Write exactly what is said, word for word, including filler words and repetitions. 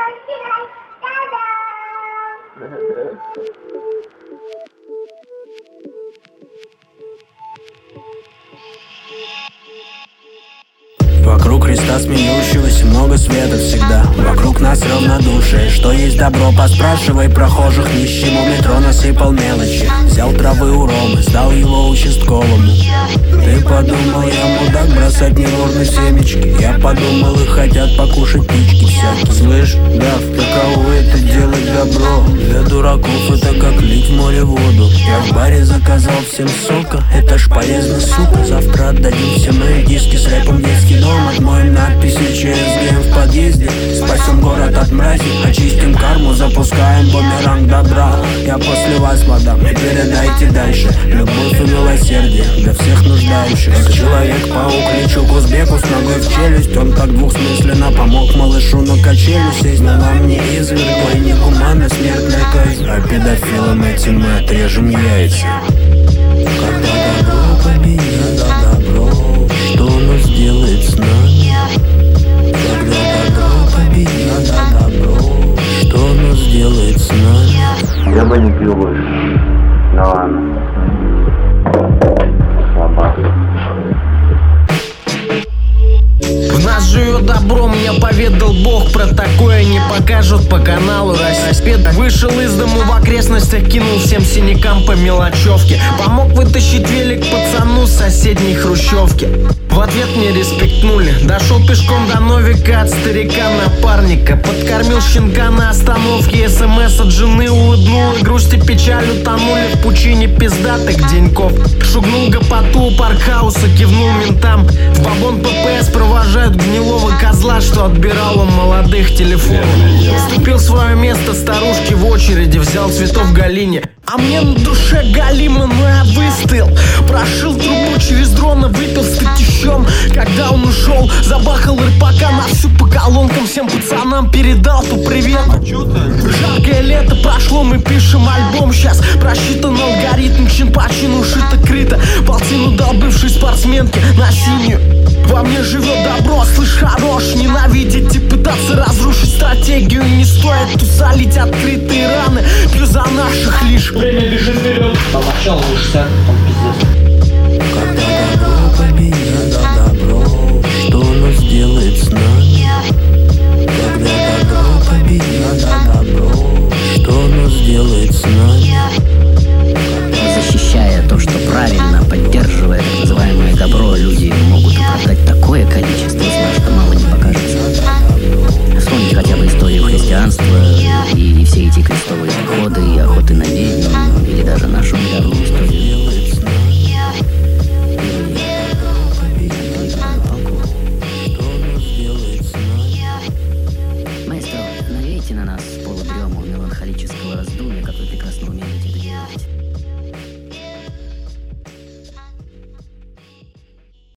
Вокруг Христа смеющегося много света всегда. Вокруг нас равнодушие. Что есть добро, поспрашивай прохожих. Нищему метро насыпал мелочи. Взял травы у Ромы, сдал его участковому. Ты подумал, я мудак, бросать ненужные семечки. Я подумал, их хотят покушать птички всякие. Слышь, да, каково это делать добро? Для дураков это как лить в море воду. Я в баре заказал всем сока, это ж полезно, сука. Завтра отдадим все мои диски с рэпом детский дом. Отмоем надписи через гейм в подъезде. Спасем город от мрази, очистим карму, запускаем бумеранг добра. Я после вас, мадам, и передайте дальше любовь и милосердие для всех нуждающих. Как Человек-паук лечу к узбеку с ногой в челюсть. Он так двухсмысленно помог малышу на качелю сесть. Но нам не изверг, ой, не гуманна смертная казнь. А педофилам этим мы отрежем яйца. Когда добро победит добро, что оно сделает с нами? Когда добро победит добро, что оно сделает с нами? Я бы не пил больше. Да ладно. Слабак. В нас живет добро, мне поведал Бог. Про такое не покажут по каналу Россия. Вышел из дому в окрестностях, кинул всем синякам по мелочевке. Помог вытащить велик пацану с соседней хрущевки. В ответ мне респектнули. Дошел пешком до Новика от старика-напарника. Подкормил щенка на остановке. СМС от жены улыбнул, и грусть и печаль утонули в пучине пиздатых деньков. Шугнул гопоту у паркхауса, кивнул ментам. В вагон ППС провожают гнилого козла, что отбирал у молодых телефон. Уступил свое место старушке в очереди, взял цветов Галине. А мне на душе галима, но я выстоял. Прошил трубу через дрона, выпил с татищом. Когда он ушел, забахал рыбака на всю по колонкам. Всем пацанам передал то привет. Жаркое лето прошло, мы пишем альбом. Сейчас просчитан алгоритм, чин по чину шито-крыто. Полтину дал бывшей спортсменке на синюю. Во мне живет добро, слышь, хорош. Ненавидеть и пытаться разрушить стратегию не стоит. Усолить открытые раны, пью за наших лишь. Время бежит вперед. Помолчал шестьдесят, там пиздец. Когда добро победит добро, что оно сделает с нами? Когда добро победит добро, что оно сделает с нами? Защищая то, что правильно, поддерживая так называемое добро, люди могут оправдать такое количество зла, что мало не покажется. Вспомните хотя бы историю христианства и, и все эти крестовые походы, и охоты на ведьм, или даже нашу недавнюю историю. Маэстро, навейте на нас полудрему меланхолического раздумья, который